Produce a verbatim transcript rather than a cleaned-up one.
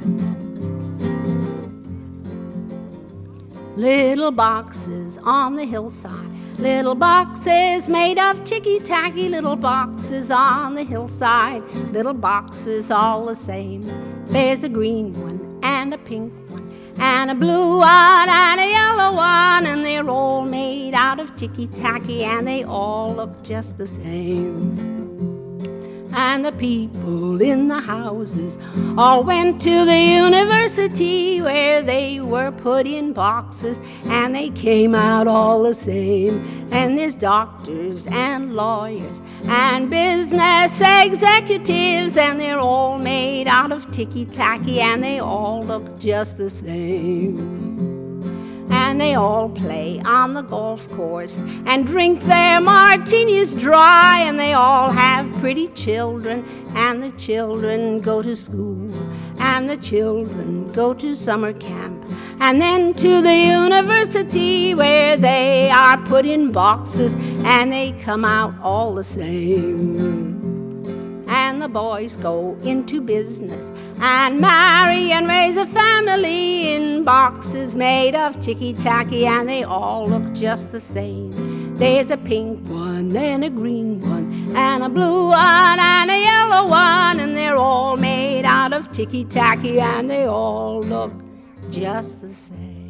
Little boxes on the hillside, little boxes made of ticky-tacky, little boxes on the hillside, little boxes all the same. There's a green one and a pink one and a blue one and a yellow one, and they're all made out of ticky-tacky and they all look just the same. And the people in the houses all went to the university, where they were put in boxes and they came out all the same. And there's doctors and lawyers and business executives, and they're all made out of ticky-tacky and they all look just the same. And they all play on the golf course and drink their martinis dry, and they all have pretty children, and the children go to school, and the children go to summer camp, and then to the university, where they are put in boxes and they come out all the same. And the boys go into business and marry and raise a family in boxes made of ticky-tacky, and they all look just the same. There's a pink one and a green one and a blue one and a yellow one, and they're all made out of ticky-tacky and they all look just the same.